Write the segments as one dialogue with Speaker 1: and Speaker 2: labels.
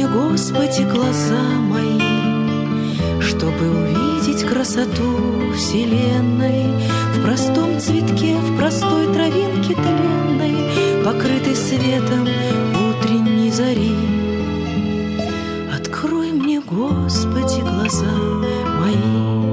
Speaker 1: мне, Господи, глаза мои, чтобы увидеть красоту вселенной в простом цветке, в простой травинке тленной, покрытой светом утренней зари. Открой мне, Господи, глаза мои.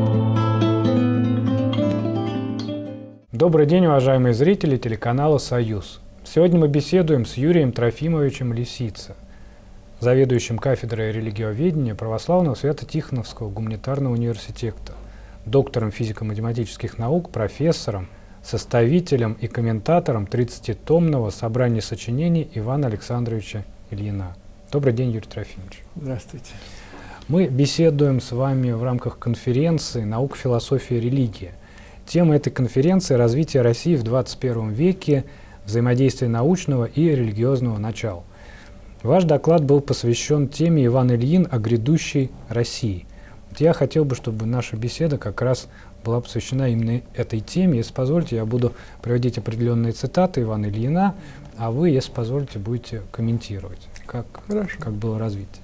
Speaker 2: Добрый день, уважаемые зрители телеканала «Союз». Сегодня мы беседуем с Юрием Трофимовичем Лисица, заведующим кафедрой религиоведения Православного Свято-Тихоновского гуманитарного университета, доктором физико-математических наук, профессором, составителем и комментатором 30-томного собрания сочинений Ивана Александровича Ильина. Добрый день, Юрий Трофимович.
Speaker 3: Здравствуйте. Мы
Speaker 2: беседуем с вами в рамках конференции «Наука, философия, религия». Тема этой конференции – развитие России в 21 веке, взаимодействие научного и религиозного начала. Ваш доклад был посвящен теме Иван Ильин о грядущей России. Я хотел бы, чтобы наша беседа как раз была посвящена именно этой теме. Если позволите, я буду приводить определенные цитаты Ивана Ильина, а вы, если позволите, будете комментировать, как было развитие.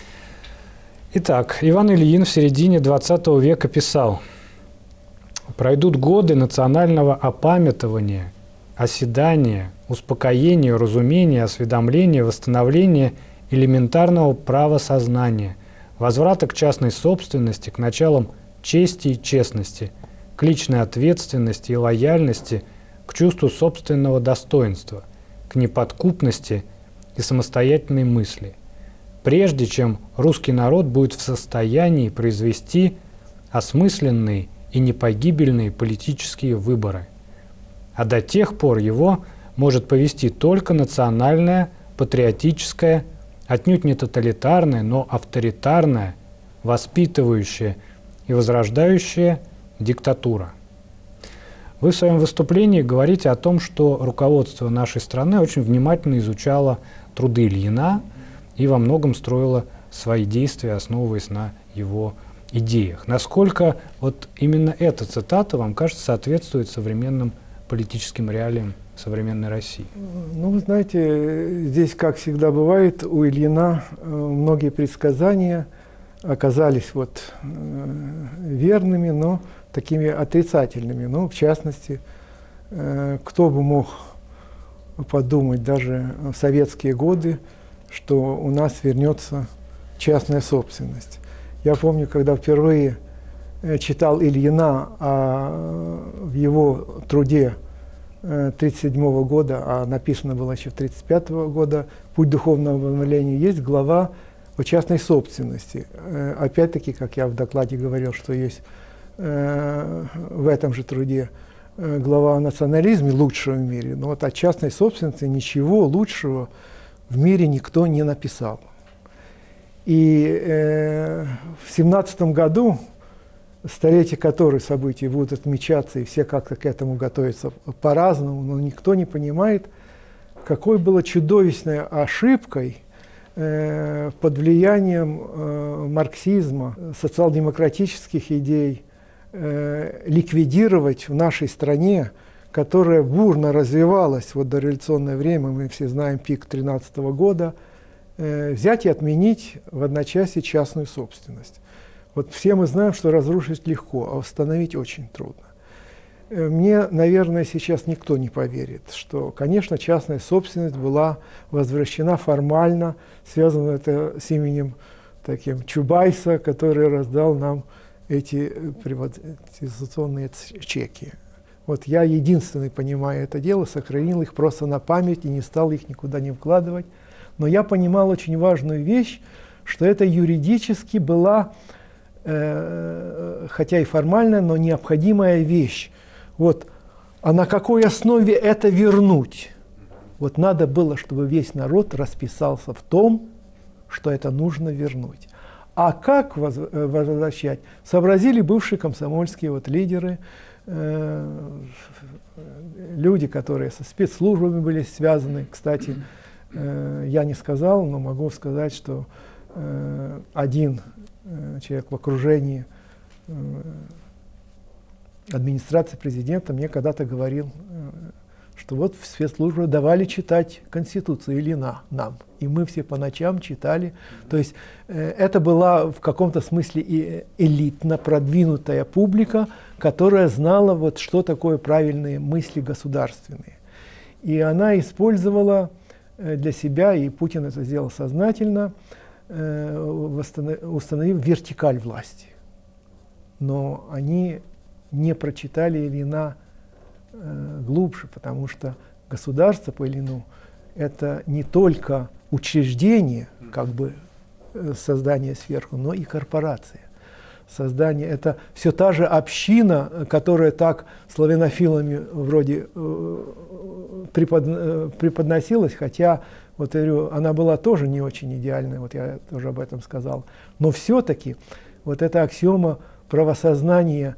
Speaker 2: Итак, Иван Ильин в середине 20 века писал: «Пройдут годы национального опамятования, оседания, успокоения, разумения, осведомления, восстановления элементарного правосознания, возврата к частной собственности, к началам чести и честности, к личной ответственности и лояльности, к чувству собственного достоинства, к неподкупности и самостоятельной мысли, прежде чем русский народ будет в состоянии произвести осмысленные и непогибельные политические выборы. А до тех пор его может повести только национальная, патриотическая, отнюдь не тоталитарная, но авторитарная, воспитывающая и возрождающая диктатура». Вы в своем выступлении говорите о том, что руководство нашей страны очень внимательно изучало труды Ильина и во многом строило свои действия, основываясь на его идеях. Насколько вот именно эта цитата, вам кажется, соответствует современным политическим реалиям современной России?
Speaker 3: Ну, вы знаете, здесь, как всегда бывает, у Ильина многие предсказания оказались верными, но такими отрицательными. Ну, в частности, кто бы мог подумать даже в советские годы, что у нас вернется частная собственность. Я помню, когда впервые читал Ильина в его труде 1937 года, а написано было еще 1935 года, «Путь духовного обновления», есть глава о частной собственности. Опять-таки, как я в докладе говорил, что есть в этом же труде глава о национализме лучшего в мире, но вот о частной собственности ничего лучшего в мире никто не написал. И в 1917 году, столетие которой событий будут отмечаться, и все как-то к этому готовятся по-разному, но никто не понимает, какой была чудовищной ошибкой под влиянием марксизма, социал-демократических идей, ликвидировать в нашей стране, которая бурно развивалась в дореволюционное время, мы все знаем пик 1913 года, взять и отменить в одночасье частную собственность. Вот все мы знаем, что разрушить легко, а восстановить очень трудно. Мне, наверное, сейчас никто не поверит, что, конечно, частная собственность была возвращена формально, связано это с именем таким Чубайса, который раздал нам эти приватизационные чеки. Вот я единственный, понимаю это дело, сохранил их просто на память и не стал их никуда не вкладывать. Но я понимал очень важную вещь, что это юридически была, хотя и формальная, но необходимая вещь. Вот, а на какой основе это вернуть? Вот надо было, чтобы весь народ расписался в том, что это нужно вернуть. А как возвращать? Сообразили бывшие комсомольские лидеры, люди, которые со спецслужбами были связаны. Кстати, я не сказал, но могу сказать, что один человек в окружении администрации президента мне когда-то говорил, что вот в спецслужбах давали читать Конституцию Ильина нам, и мы все по ночам читали. То есть это была в каком-то смысле и элитно продвинутая публика, которая знала, вот, что такое правильные мысли государственные. И она использовала для себя, и Путин это сделал сознательно, установив вертикаль власти. Но они не прочитали Ильина глубже, потому что государство по Ильину – это не только учреждение, как бы создание сверху, но и корпорация. Создание – это все та же община, которая так славянофилами вроде преподносилась, хотя, вот я говорю, она была тоже не очень идеальная, вот я тоже об этом сказал. Но все-таки вот эта аксиома правосознания,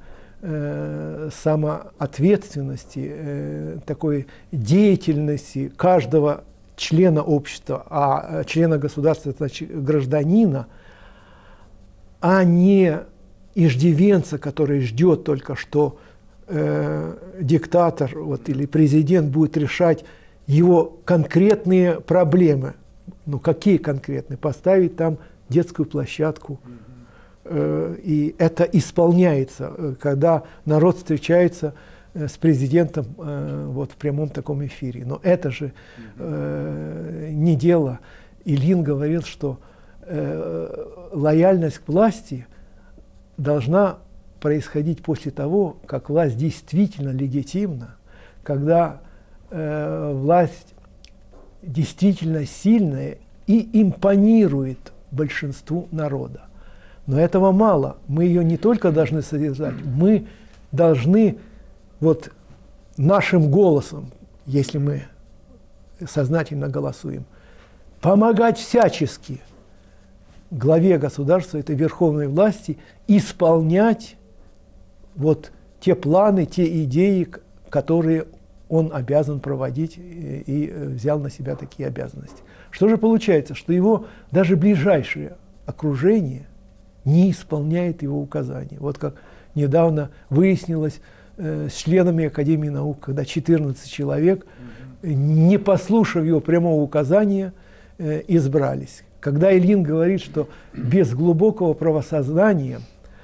Speaker 3: самоответственности, такой деятельности каждого члена общества, а члена государства – это гражданина, а не иждивенца, который ждет только, что диктатор вот, или президент будет решать его конкретные проблемы. Ну какие конкретные? Поставить там детскую площадку. И это исполняется, когда народ встречается с президентом вот, в прямом таком эфире. Но это же не дело. Ильин говорил, что лояльность к власти должна происходить после того, как власть действительно легитимна, когда власть действительно сильная и импонирует большинству народа. Но этого мало. Мы ее не только должны содержать, мы должны вот нашим голосом, если мы сознательно голосуем, помогать всячески главе государства, этой верховной власти, исполнять вот те планы, те идеи, которые он обязан проводить и взял на себя такие обязанности. Что же получается? Что его даже ближайшее окружение не исполняет его указания. Вот как недавно выяснилось с членами Академии наук, когда 14 человек, не послушав его прямого указания, избрались. Когда Ильин говорит, что без глубокого правосознания,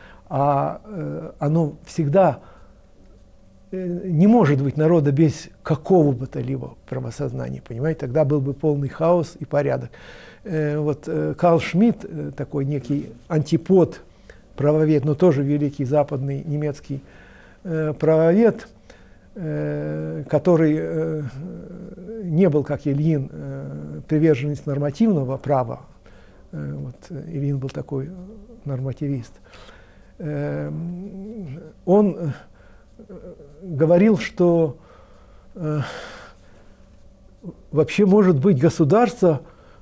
Speaker 3: оно всегда не может быть народа без какого бы то либо правосознания, понимаете, тогда был бы полный хаос и порядок. Вот Карл Шмидт, такой некий антипод правовед, но тоже великий западный немецкий правовед, который не был, как Ильин, приверженец нормативного права, вот Ильин был такой нормативист, он говорил, что вообще может быть государство,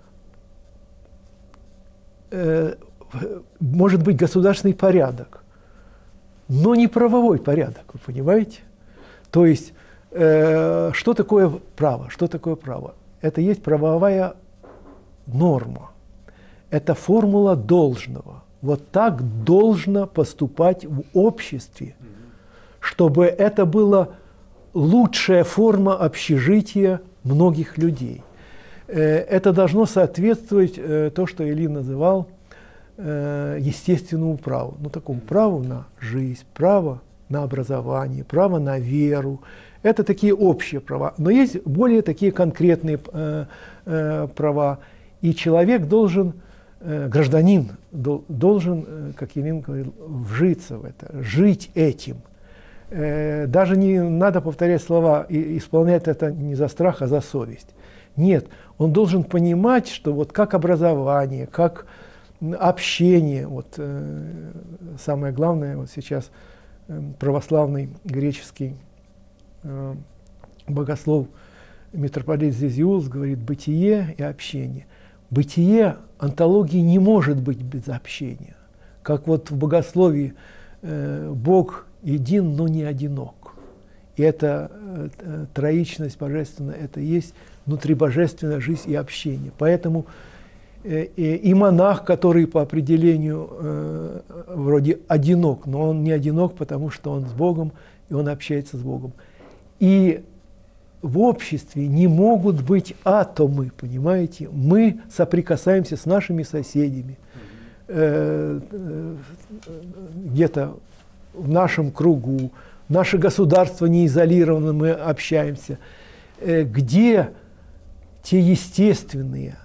Speaker 3: может быть государственный порядок, но не правовой порядок, вы понимаете? То есть, что такое право? Что такое право? Это есть правовая норма, это формула должного. Вот так должно поступать в обществе, чтобы это была лучшая форма общежития многих людей. Это должно соответствовать то, что Ильин называл естественному праву. Ну, такому праву на жизнь, право на образование, право на веру. Это такие общие права. Но есть более такие конкретные права. И человек должен, гражданин должен, как Ильин говорил, вжиться в это, жить этим. Даже не надо повторять слова, и исполнять это не за страх, а за совесть. Нет, он должен понимать, что вот как образование, как общение, вот самое главное, вот сейчас православный греческий богослов митрополит Зизиус говорит: бытие и общение. Бытие онтологии не может быть без общения. Как вот в богословии Бог един, но не одинок. И эта троичность божественная, это есть внутрибожественная жизнь и общение. Поэтому и монах, который по определению вроде одинок, но он не одинок, потому что он с Богом, и он общается с Богом. И в обществе не могут быть атомы, понимаете? Мы соприкасаемся с нашими соседями, где-то в нашем кругу, наше государство не изолировано, мы общаемся. Где те естественные,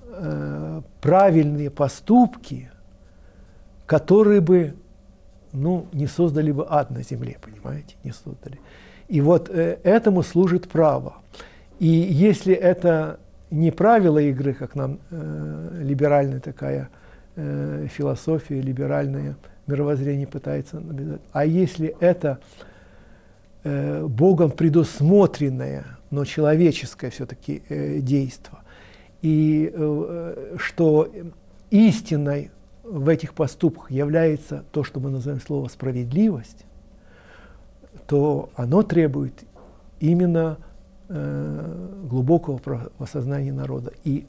Speaker 3: правильные поступки, которые бы, ну, не создали бы ад на земле, понимаете, не создали. И вот этому служит право. И если это не правило игры, как нам либеральная такая философия, либеральное мировоззрение пытается навязать, а если это Богом предусмотренное, но человеческое все-таки действо, и что истиной в этих поступках является то, что мы называем слово «справедливость», то оно требует именно глубокого осознания народа. И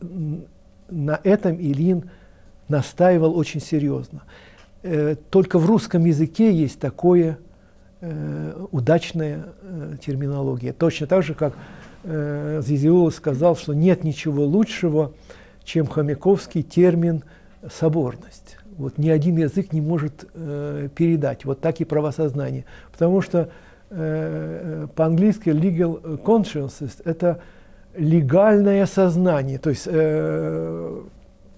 Speaker 3: на этом Ильин настаивал очень серьезно. Только в русском языке есть такое удачная терминология. Точно так же, как Зизиола сказал, что нет ничего лучшего, чем хомяковский термин «соборность». Вот ни один язык не может передать. Вот так и правосознание. Потому что по-английски legal conscience – это легальное сознание. То есть это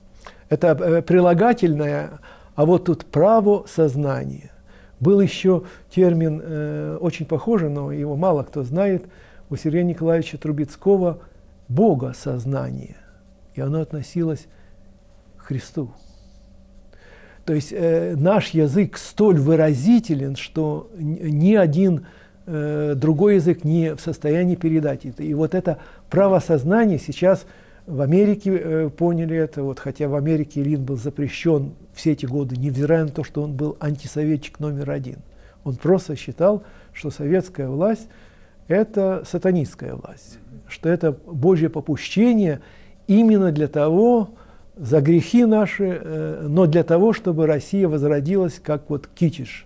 Speaker 3: прилагательное, а вот тут право сознания. Был еще термин, очень похожий, но его мало кто знает, у Сергея Николаевича Трубецкого «богосознание». И оно относилось к Христу. То есть наш язык столь выразителен, что ни один другой язык не в состоянии передать это. И вот это правосознание сейчас в Америке поняли это, вот, хотя в Америке Ильин был запрещен все эти годы, невзирая на то, что он был антисоветчик номер один. Он просто считал, что советская власть – это сатанистская власть, что это Божье попущение именно для того, за грехи наши, но для того, чтобы Россия возродилась как вот Китиш.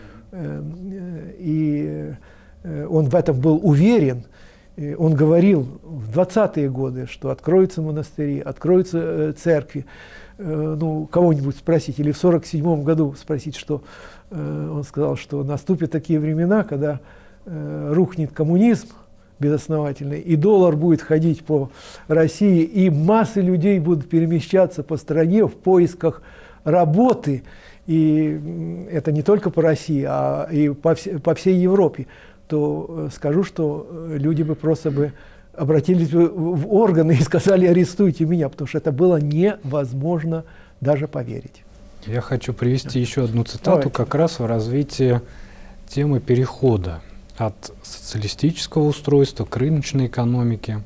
Speaker 3: И он в этом был уверен. Он говорил в 20-е годы, что откроются монастыри, откроются церкви. Ну, кого-нибудь спросить, или в 1947 году спросить, что он сказал, что наступят такие времена, когда рухнет коммунизм безосновательный, и доллар будет ходить по России, и массы людей будут перемещаться по стране в поисках работы. И это не только по России, а и по всей Европе. То скажу, что люди бы просто бы обратились в органы и сказали: арестуйте меня, потому что это было невозможно даже поверить.
Speaker 2: Я хочу привести еще одну цитату как раз в развитии темы перехода от социалистического устройства к рыночной экономике.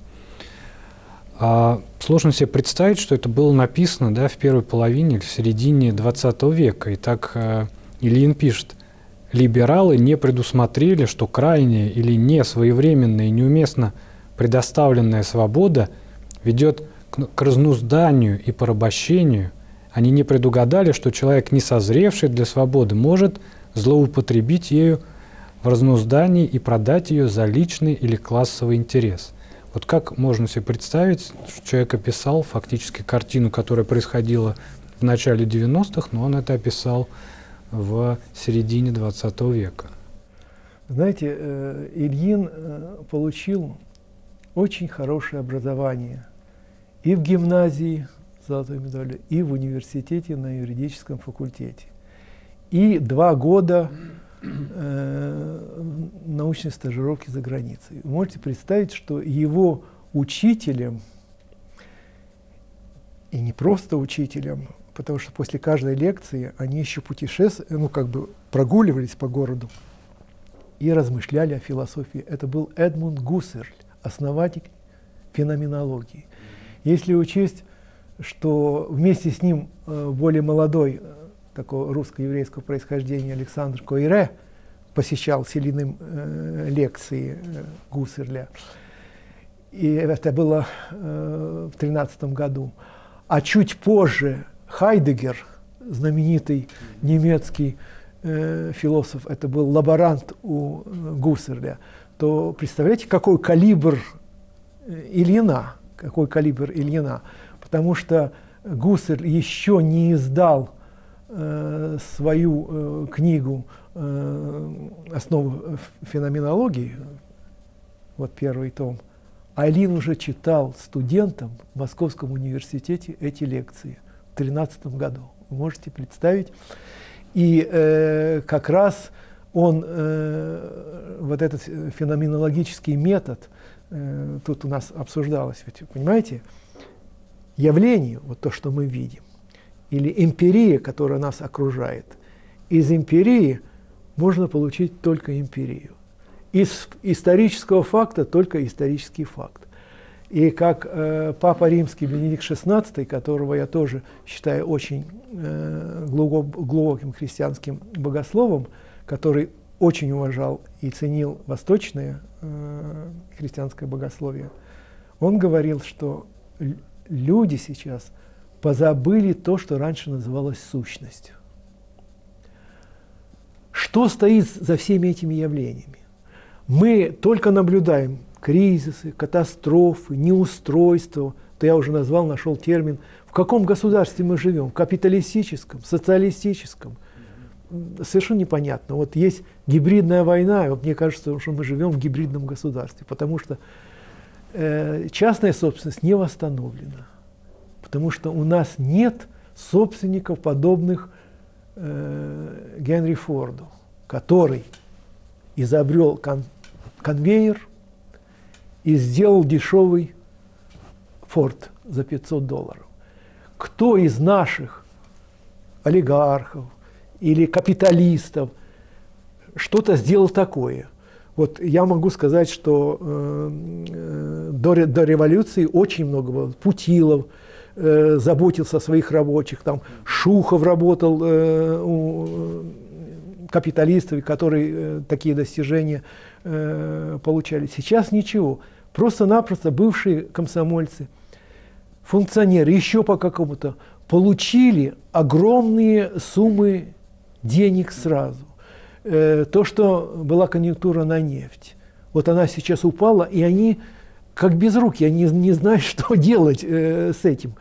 Speaker 2: Сложно себе представить, что это было написано, да, в первой половине или в середине 20 века. И так Ильин пишет: либералы не предусмотрели, что крайняя или несвоевременная и неуместно предоставленная свобода ведет к разнузданию и порабощению. Они не предугадали, что человек, не созревший для свободы, может злоупотребить ею в разнуздании и продать ее за личный или классовый интерес. Вот как можно себе представить, что человек описал фактически картину, которая происходила в начале 90-х, но он это описал в середине 20 века.
Speaker 3: Знаете, Ильин получил очень хорошее образование и в гимназии с золотой медалью, и в университете на юридическом факультете. И 2 года научной стажировки за границей. Вы можете представить, что его учителем, и не просто учителем, потому что после каждой лекции они еще путешествовали, ну как бы прогуливались по городу и размышляли о философии. Это был Эдмунд Гуссерль, основатель феноменологии. Если учесть, что вместе с ним более молодой, такого русско-еврейского происхождения, Александр Койре посещал с Ильиным лекции Гуссерля. И это было в 13 году. А чуть позже Хайдеггер, знаменитый немецкий философ, это был лаборант у Гуссерля, то представляете, какой калибр Ильина, потому что Гуссерль еще не издал свою книгу «Основы феноменологии», вот первый том, а Ильин уже читал студентам в Московском университете эти лекции в 2013 году. Вы можете представить? И как раз он, вот этот феноменологический метод, тут у нас обсуждалось, ведь, понимаете, явление, вот то, что мы видим, или эмпирия, которая нас окружает, из эмпирии можно получить только эмпирию. Из исторического факта только исторический факт. И как Папа Римский Бенедикт XVI, которого я тоже считаю очень глубоким христианским богословом, который очень уважал и ценил восточное христианское богословие, он говорил, что люди сейчас позабыли то, что раньше называлось сущностью. Что стоит за всеми этими явлениями? Мы только наблюдаем кризисы, катастрофы, неустройства. То я уже назвал, нашел термин. В каком государстве мы живем? Капиталистическом, социалистическом? Совершенно непонятно. Вот есть гибридная война, и вот мне кажется, что мы живем в гибридном государстве, потому что частная собственность не восстановлена, потому что у нас нет собственников, подобных Генри Форду, который изобрел конвейер и сделал дешевый Форд за $500. Кто из наших олигархов или капиталистов что-то сделал такое? Вот я могу сказать, что до революции очень много было. Путилов заботился о своих рабочих, там Шухов работал у капиталистов, которые такие достижения получали. Сейчас ничего. Просто-напросто бывшие комсомольцы, функционеры, еще по какому-то, получили огромные суммы денег сразу. То, что была конъюнктура на нефть, вот она сейчас упала, и они как безрукие, они не знают, что делать с этим.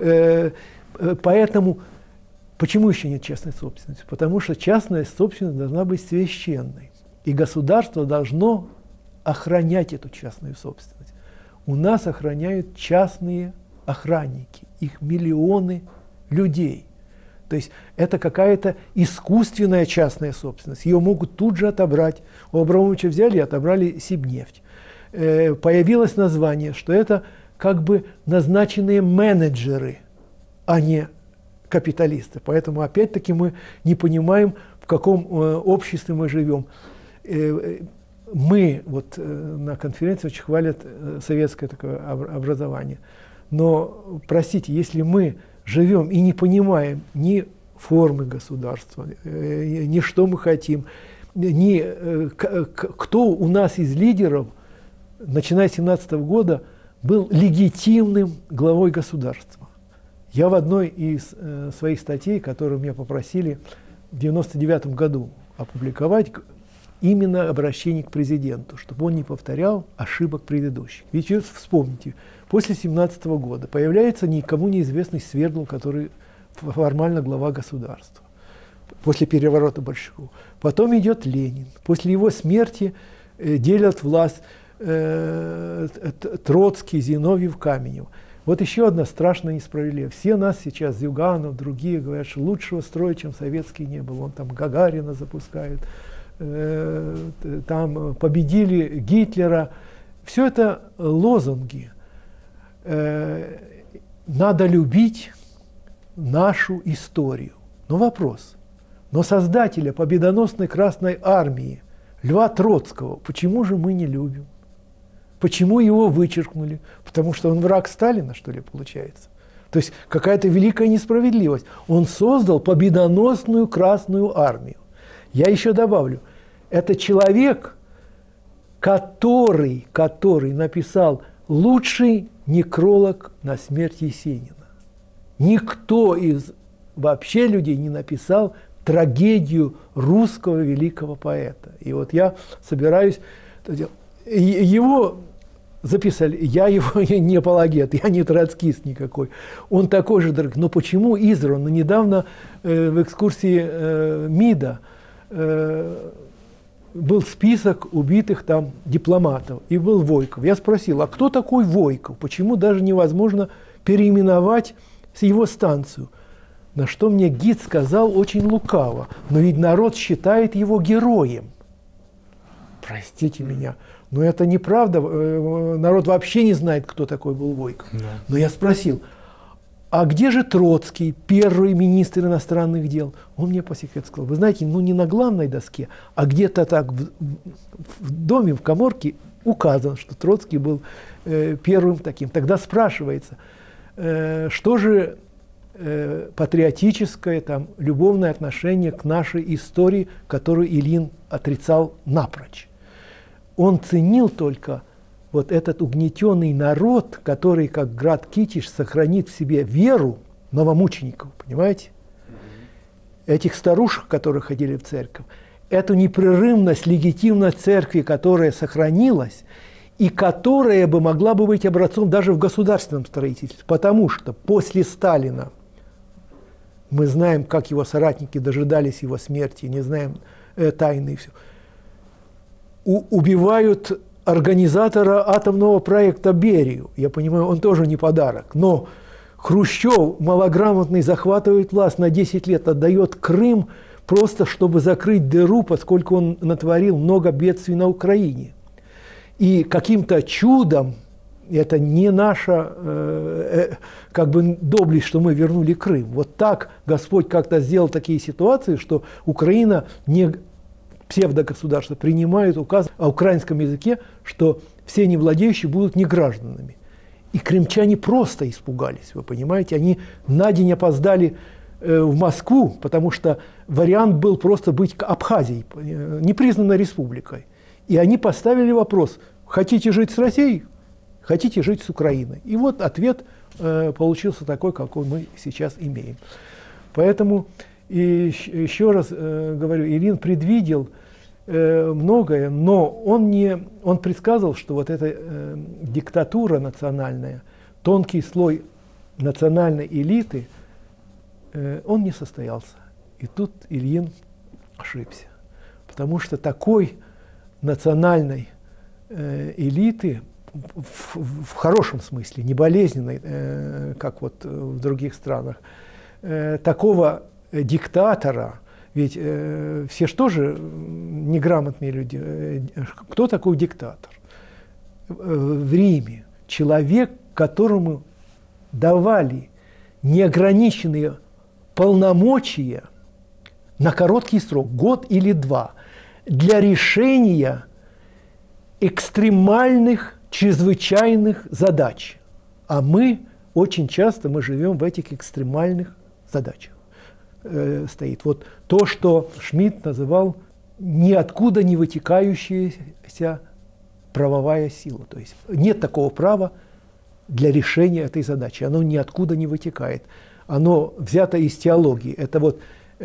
Speaker 3: Поэтому, почему еще нет частной собственности? Потому что частная собственность должна быть священной, и государство должно охранять эту частную собственность. У нас охраняют частные охранники, их миллионы людей. То есть это какая-то искусственная частная собственность. Ее могут тут же отобрать. У Абрамовича взяли и отобрали Сибнефть. Появилось название, что это как бы назначенные менеджеры, а не капиталисты. Поэтому опять-таки мы не понимаем, в каком обществе мы живем. Мы вот на конференции очень хвалят советское такое образование. Но, простите, если мы живем и не понимаем ни формы государства, ни что мы хотим, ни кто у нас из лидеров, начиная с 2017 года, был легитимным главой государства. Я в одной из своих статей, которую меня попросили в 1999 году опубликовать, именно обращение к президенту, чтобы он не повторял ошибок предыдущих. Ведь вспомните, после 1917 года появляется никому неизвестный Свердлов, который формально глава государства, после переворота большевиков. Потом идет Ленин. После его смерти делят власть Троцкий, Зиновьев, Каменев. Вот еще одна страшная несправедливость. Все нас сейчас, Зюганов, другие, говорят, что лучшего строя, чем советский, не было. Он там Гагарина запускает, там победили Гитлера. Все это лозунги. Надо любить нашу историю. Но вопрос. Но создателя победоносной Красной Армии Льва Троцкого почему же мы не любим? Почему его вычеркнули? Потому что он враг Сталина, что ли, получается? То есть какая-то великая несправедливость. Он создал победоносную Красную Армию. Я еще добавлю, это человек, который написал лучший некролог на смерть Есенина. Никто из вообще людей не написал трагедию русского великого поэта. И вот я собираюсь его записали, я его не апологет, я не троцкист никакой. Он такой же дорогой. Но почему издран? Недавно в экскурсии МИДа был список убитых там дипломатов, и был Войков. Я спросил, а кто такой Войков? Почему даже невозможно переименовать его станцию? На что мне гид сказал очень лукаво, но ведь народ считает его героем. Простите меня, но это неправда, народ вообще не знает, кто такой был Войков. Да. Но я спросил, а где же Троцкий, первый министр иностранных дел? Он мне по секрету сказал, вы знаете, ну не на главной доске, а где-то так в доме, в каморке указано, что Троцкий был первым таким. Тогда спрашивается, что же патриотическое, там, любовное отношение к нашей истории, которую Ильин отрицал напрочь. Он ценил только вот этот угнетенный народ, который, как град Китиш, сохранит в себе веру новомучеников, понимаете? Этих старушек, которые ходили в церковь, эту непрерывность, легитимность церкви, которая сохранилась, и которая бы могла бы быть образцом даже в государственном строительстве. Потому что после Сталина мы знаем, как его соратники дожидались его смерти, не знаем тайны и все. Убивают организатора атомного проекта Берию. Я понимаю, он тоже не подарок. Но Хрущев, малограмотный, захватывает власть на 10 лет, отдает Крым просто, чтобы закрыть дыру, поскольку он натворил много бедствий на Украине. И каким-то чудом, это не наша как бы доблесть, что мы вернули Крым. Вот так Господь как-то сделал такие ситуации, что Украина не псевдогосударство принимает указ о украинском языке, что все невладеющие будут негражданами. И крымчане просто испугались, вы понимаете. Они на день опоздали в Москву, потому что вариант был просто быть Абхазией, непризнанной республикой. И они поставили вопрос, хотите жить с Россией, хотите жить с Украиной. И вот ответ получился такой, какой мы сейчас имеем. Поэтому, и еще раз говорю, Ильин предвидел многое, но он предсказывал, что вот эта диктатура национальная, тонкий слой национальной элиты, он не состоялся. И тут Ильин ошибся. Потому что такой национальной элиты, в хорошем смысле, не болезненной, как вот в других странах, такого диктатора, ведь все же тоже неграмотные люди. Кто такой диктатор? В Риме человек, которому давали неограниченные полномочия на короткий срок, год или два, для решения экстремальных, чрезвычайных задач. А мы очень часто живем в этих экстремальных задачах. Стоит. Вот то, что Шмидт называл ниоткуда не вытекающаяся правовая сила. То есть нет такого права для решения этой задачи. Оно ниоткуда не вытекает. Оно взято из теологии. Это вот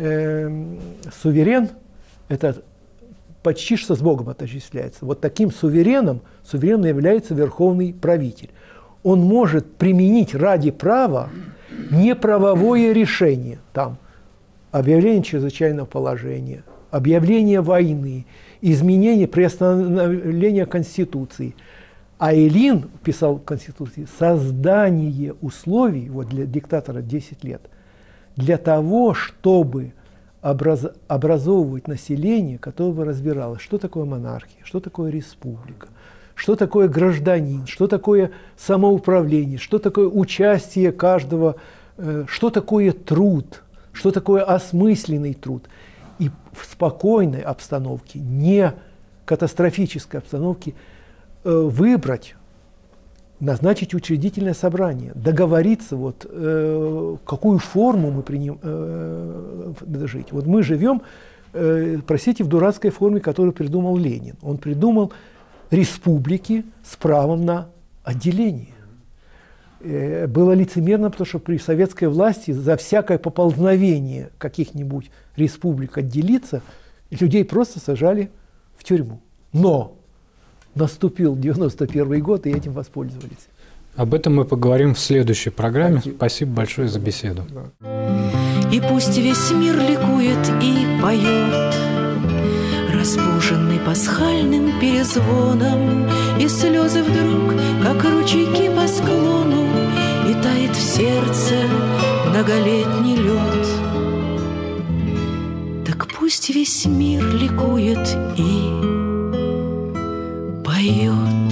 Speaker 3: суверен, это почти что с Богом отождествляется. Вот таким сувереном является верховный правитель. Он может применить ради права неправовое решение, там, объявление чрезвычайного положения, объявление войны, изменение, приостановление Конституции. А Ильин писал в Конституции создание условий, вот для диктатора 10 лет, для того, чтобы образовывать население, которое бы разбиралось, что такое монархия, что такое республика, что такое гражданин, что такое самоуправление, что такое участие каждого, что такое труд, что такое осмысленный труд. И в спокойной обстановке, не катастрофической обстановке, выбрать, назначить учредительное собрание, договориться, вот, какую форму мы жить. Вот мы живем, простите, в дурацкой форме, которую придумал Ленин. Он придумал республики с правом на отделение. Было лицемерно, потому что при советской власти за всякое поползновение каких-нибудь республик отделиться, людей просто сажали в тюрьму. Но
Speaker 4: наступил 91 год, и этим воспользовались.
Speaker 2: Об этом мы поговорим в следующей программе. Спасибо большое за беседу.
Speaker 1: И пусть весь мир ликует и поет, разбуженный пасхальным перезвоном, и слезы вдруг, как ручейки по склону, и тает в сердце многолетний лед. Так пусть весь мир ликует и поет.